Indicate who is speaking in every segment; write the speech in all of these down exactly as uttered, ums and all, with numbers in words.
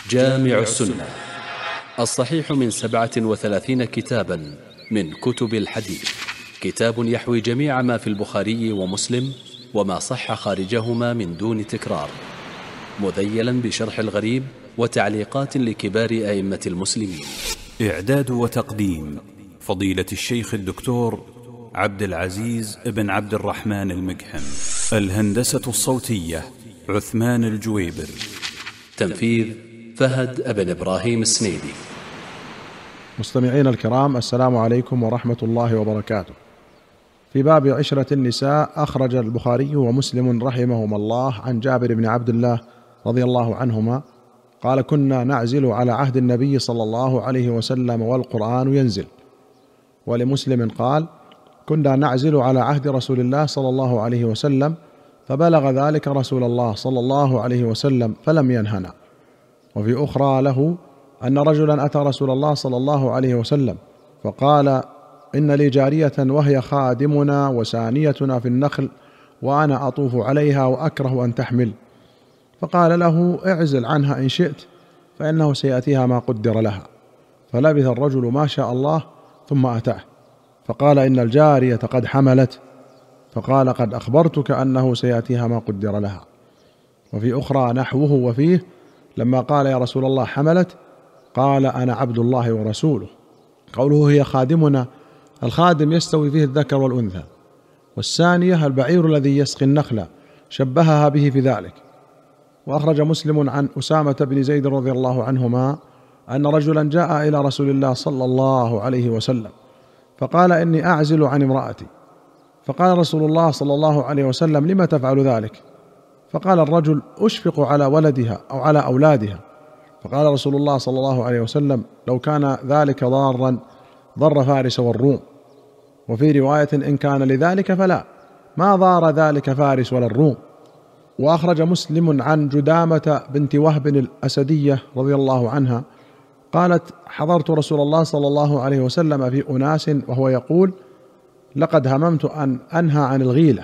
Speaker 1: جامع السنة الصحيح من سبعة وثلاثين كتابا من كتب الحديث، كتاب يحوي جميع ما في البخاري ومسلم وما صح خارجهما من دون تكرار، مذيلا بشرح الغريب وتعليقات لكبار أئمة المسلمين.
Speaker 2: إعداد وتقديم فضيلة الشيخ الدكتور عبد العزيز بن عبد الرحمن المقحم. الهندسة الصوتية عثمان الجويبر.
Speaker 1: تنفيذ فهد بن إبراهيم السنيدي.
Speaker 3: مستمعين الكرام، السلام عليكم ورحمة الله وبركاته. في باب عشرة النساء، أخرج البخاري ومسلم رحمهما الله عن جابر بن عبد الله رضي الله عنهما قال: كنا نعزل على عهد النبي صلى الله عليه وسلم والقرآن ينزل. ولمسلم قال: كنا نعزل على عهد رسول الله صلى الله عليه وسلم فبلغ ذلك رسول الله صلى الله عليه وسلم فلم ينهنا. وفي أخرى له أن رجلا أتى رسول الله صلى الله عليه وسلم فقال: إن لي جارية وهي خادمنا وسانيتنا في النخل وأنا أطوف عليها وأكره أن تحمل. فقال له: اعزل عنها إن شئت فإنه سيأتيها ما قدر لها. فلبث الرجل ما شاء الله ثم أتاه فقال: إن الجارية قد حملت. فقال: قد أخبرتك أنه سيأتيها ما قدر لها. وفي أخرى نحوه، وفيه لما قال: يا رسول الله حملت، قال: أنا عبد الله ورسوله. قوله هي خادمنا، الخادم يستوي فيه الذكر والأنثى، والثانية البعير الذي يسقي النخل، شبهها به في ذلك. وأخرج مسلم عن أسامة بن زيد رضي الله عنهما أن رجلا جاء إلى رسول الله صلى الله عليه وسلم فقال: إني أعزل عن امرأتي. فقال رسول الله صلى الله عليه وسلم: لم تفعل ذلك؟ فقال الرجل: أشفق على ولدها أو على أولادها. فقال رسول الله صلى الله عليه وسلم: لو كان ذلك ضارا ضر فارس والروم. وفي رواية: إن كان لذلك فلا، ما ضار ذلك فارس ولا الروم. وأخرج مسلم عن جدامة بنت وهب الأسدية رضي الله عنها قالت: حضرت رسول الله صلى الله عليه وسلم في أناس وهو يقول: لقد هممت أن أنهى عن الغيلة،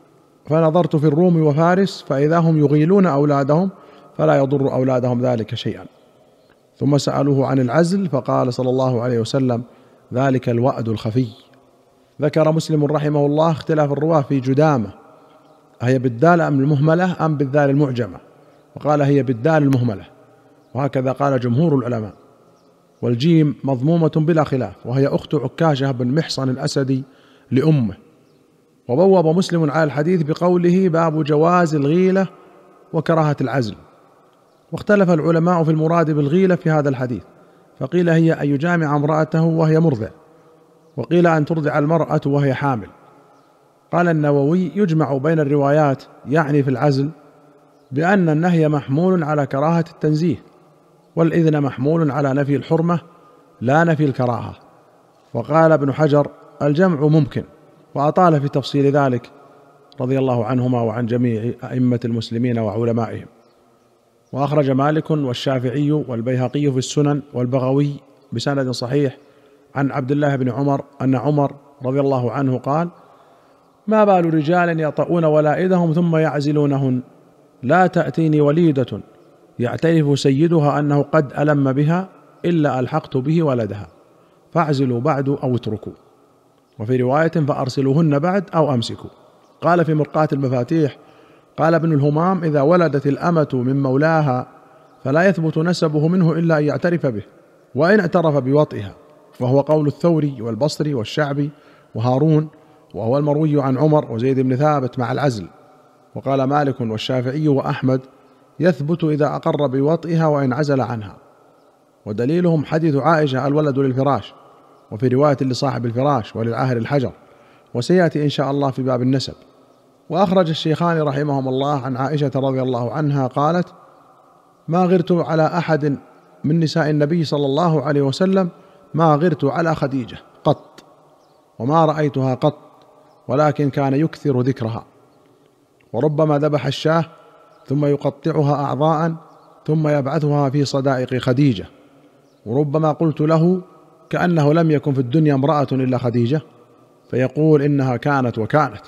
Speaker 3: فنظرت في الروم وفارس فإذا هم يغيلون أولادهم فلا يضر أولادهم ذلك شيئا. ثم سألوه عن العزل فقال صلى الله عليه وسلم: ذلك الوأد الخفي. ذكر مسلم رحمه الله اختلاف الرواة في جدامة، هي بالدال أم المهملة أم بالذال المعجمة؟ وقال: هي بالدال المهملة، وهكذا قال جمهور العلماء. والجيم مضمومة بلا خلاف، وهي أخت عكاشة بن محصن الأسدي لأمه. وبوب مسلم على الحديث بقوله: باب جواز الغيلة وكراهة العزل. واختلف العلماء في المراد بالغيلة في هذا الحديث، فقيل هي أن يجامع امرأته وهي مرضع، وقيل أن ترضع المرأة وهي حامل. قال النووي: يجمع بين الروايات، يعني في العزل، بأن النهي محمول على كراهة التنزيه، والإذن محمول على نفي الحرمة لا نفي الكراهة. وقال ابن حجر: الجمع ممكن، وأطال في تفصيل ذلك رضي الله عنهما وعن جميع أئمة المسلمين وعلمائهم. وأخرج مالك والشافعي والبيهقي في السنن والبغوي بسند صحيح عن عبد الله بن عمر أن عمر رضي الله عنه قال: ما بال رجال يطؤون ولائدهم ثم يعزلونهن، لا تأتيني وليدة يعترف سيدها أنه قد ألم بها إلا ألحقت به ولدها، فاعزلوا بعد أو اتركوا. وفي رواية: فأرسلوهن بعد أو أمسكوا. قال في مرقاة المفاتيح: قال ابن الهمام: إذا ولدت الأمة من مولاها فلا يثبت نسبه منه إلا أن يعترف به، وإن اعترف بوطئها، وهو قول الثوري والبصري والشعبي وهارون، وهو المروي عن عمر وزيد بن ثابت مع العزل. وقال مالك والشافعي وأحمد: يثبت إذا أقر بوطئها وإن عزل عنها. ودليلهم حديث عائشة: الولد للفراش، وفي رواية لصاحب الفراش وللعاهر الحجر، وسيأتي إن شاء الله في باب النسب. وأخرج الشيخان رحمهم الله عن عائشة رضي الله عنها قالت: ما غرت على أحد من نساء النبي صلى الله عليه وسلم ما غرت على خديجة قط، وما رأيتها قط، ولكن كان يكثر ذكرها. وربما ذبح الشاة ثم يقطعها أعضاء ثم يبعثها في صدائق خديجة. وربما قلت له: كأنه لم يكن في الدنيا امرأة إلا خديجة، فيقول: إنها كانت وكانت،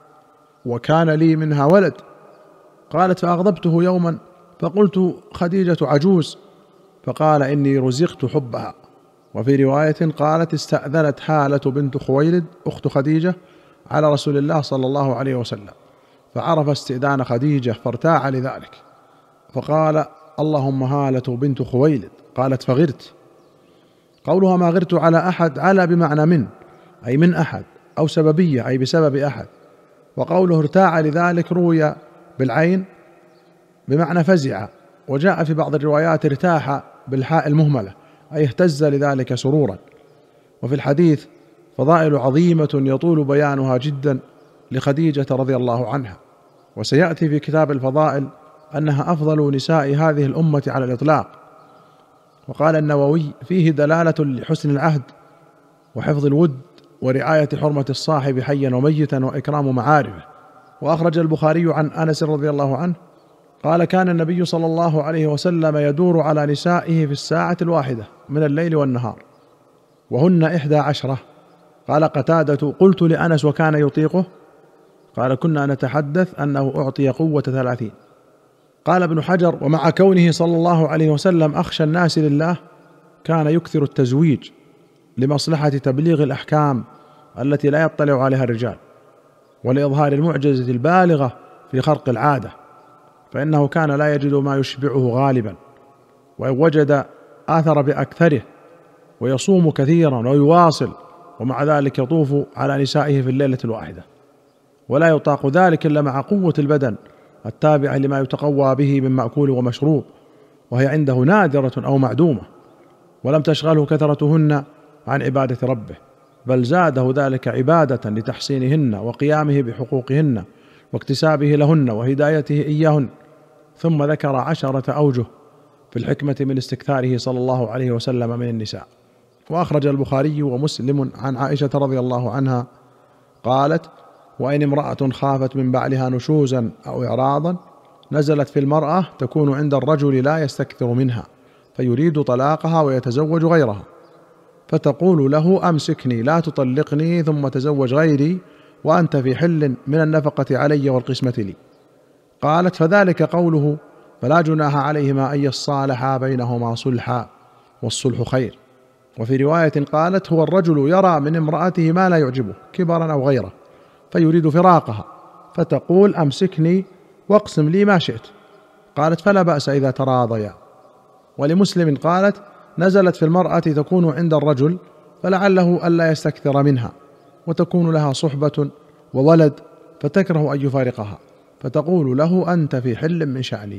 Speaker 3: وكان لي منها ولد. قالت: فأغضبته يوما فقلت: خديجة عجوز فقال إني رزقت حبها. وفي رواية قالت استأذنت هالة بنت خويلد أخت خديجة على رسول الله صلى الله عليه وسلم، فعرف استئذان خديجة فارتاع لذلك، فقال اللهم هالة بنت خويلد، قالت فغرت. قولها ما غرت على أحد على بمعنى من، أي من أحد، أو سببية أي بسبب أحد. وقوله ارتاع لذلك روي بالعين بمعنى فزع، وجاء في بعض الروايات ارتاح بالحاء المهملة أي اهتز لذلك سرورا. وفي الحديث فضائل عظيمة يطول بيانها جدا لخديجة رضي الله عنها، وسيأتي في كتاب الفضائل أنها أفضل نساء هذه الأمة على الإطلاق. وقال النووي فيه دلالة لحسن العهد وحفظ الود ورعاية حرمة الصاحب حيا وميتا وإكرام معارفه. وأخرج البخاري عن أنس رضي الله عنه قال كان النبي صلى الله عليه وسلم يدور على نسائه في الساعة الواحدة من الليل والنهار، وهن إحدى عشرة. قال قتادة قلت لأنس وكان يطيقه؟ قال كنا نتحدث أنه أعطي قوة ثلاثين. قال ابن حجر ومع كونه صلى الله عليه وسلم أخشى الناس لله كان يكثر التزويج لمصلحة تبليغ الأحكام التي لا يطلع عليها الرجال، ولإظهار المعجزة البالغة في خرق العادة، فإنه كان لا يجد ما يشبعه غالبا، وإن وجد آثر بأكثره، ويصوم كثيرا ويواصل، ومع ذلك يطوف على نسائه في الليلة الواحدة، ولا يطاق ذلك إلا مع قوة البدن التابعة لما يتقوى به من مأكول ومشروب، وهي عنده نادرة أو معدومة، ولم تشغله كثرتهن عن عبادة ربه، بل زاده ذلك عبادة لتحسينهن وقيامه بحقوقهن واكتسابه لهن وهدايته إياهن. ثم ذكر عشرة أوجه في الحكمة من استكثاره صلى الله عليه وسلم من النساء. وأخرج البخاري ومسلم عن عائشة رضي الله عنها قالت وإن امرأة خافت من بعلها نشوزا أو إعراضا نزلت في المرأة تكون عند الرجل لا يستكثر منها فيريد طلاقها ويتزوج غيرها، فتقول له أمسكني لا تطلقني ثم تزوج غيري وأنت في حل من النفقة علي والقسمة لي. قالت فذلك قوله فلا جناح عليهما أن يصالحا بينهما صلحا والصلح خير. وفي رواية قالت هو الرجل يرى من امرأته ما لا يعجبه كبرا أو غيره فيريد فراقها، فتقول أمسكني واقسم لي ما شئت. قالت فلا بأس إذا تراضيا. ولمسلم قالت نزلت في المرأة تكون عند الرجل فلعله ألا يستكثر منها، وتكون لها صحبة وولد فتكره أن يفارقها، فتقول له أنت في حل من شأني.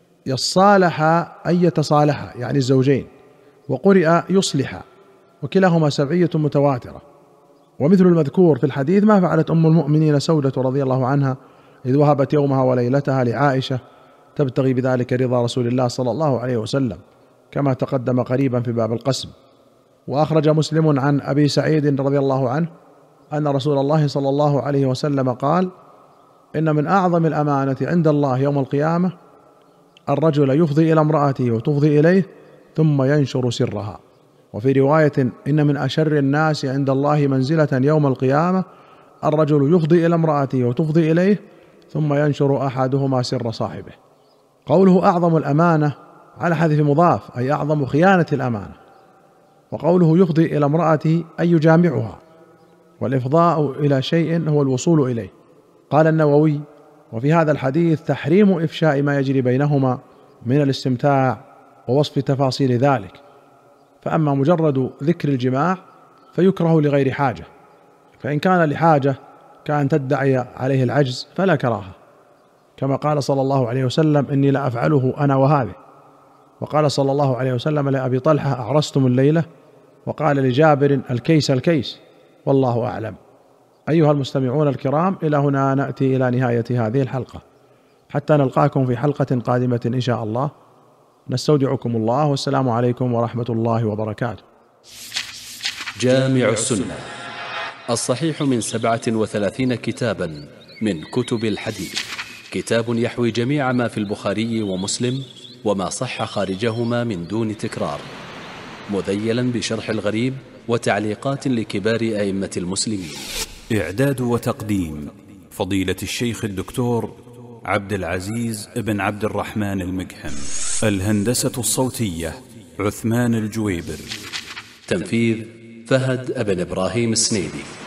Speaker 3: يصالح أن يتصالح يعني الزوجين، وقرئ يصلح، وكلاهما سبعية متواترة. ومثل المذكور في الحديث ما فعلت أم المؤمنين سودة رضي الله عنها إذ وهبت يومها وليلتها لعائشة تبتغي بذلك رضا رسول الله صلى الله عليه وسلم، كما تقدم قريبا في باب القسم. وأخرج مسلم عن أبي سعيد رضي الله عنه أن رسول الله صلى الله عليه وسلم قال إن من أعظم الأمانة عند الله يوم القيامة الرجل يفضي إلى امرأته وتفضي إليه ثم ينشر سرها. وفي رواية إن من أشر الناس عند الله منزلة يوم القيامة الرجل يفضي إلى امرأته وتفضي إليه ثم ينشر أحدهما سر صاحبه. قوله أعظم الأمانة على حذف مضاف أي أعظم خيانة الأمانة، وقوله يفضي إلى امرأته أي يجامعها، والإفضاء إلى شيء هو الوصول إليه. قال النووي وفي هذا الحديث تحريم إفشاء ما يجري بينهما من الاستمتاع ووصف تفاصيل ذلك، فأما مجرد ذكر الجماع فيكره لغير حاجة، فإن كان لحاجة كأن تدعي عليه العجز فلا كراهة، كما قال صلى الله عليه وسلم إني لا أفعله أنا وهذه. وقال صلى الله عليه وسلم لأبي طلحة أعرستم الليلة، وقال لجابر الكيس الكيس والله أعلم. أيها المستمعون الكرام، إلى هنا نأتي إلى نهاية هذه الحلقة، حتى نلقاكم في حلقة قادمة إن شاء الله. نستودعكم الله، والسلام عليكم ورحمة الله وبركاته.
Speaker 1: جامع السنة الصحيح من سبعة وثلاثين كتابا من كتب الحديث، كتاب يحوي جميع ما في البخاري ومسلم وما صح خارجهما من دون تكرار، مذيلا بشرح الغريب وتعليقات لكبار أئمة المسلمين.
Speaker 2: إعداد وتقديم فضيلة الشيخ الدكتور عبد العزيز بن عبد الرحمن المجحم. الهندسة الصوتية عثمان الجويبر.
Speaker 1: تنفيذ فهد بن إبراهيم السنيدي.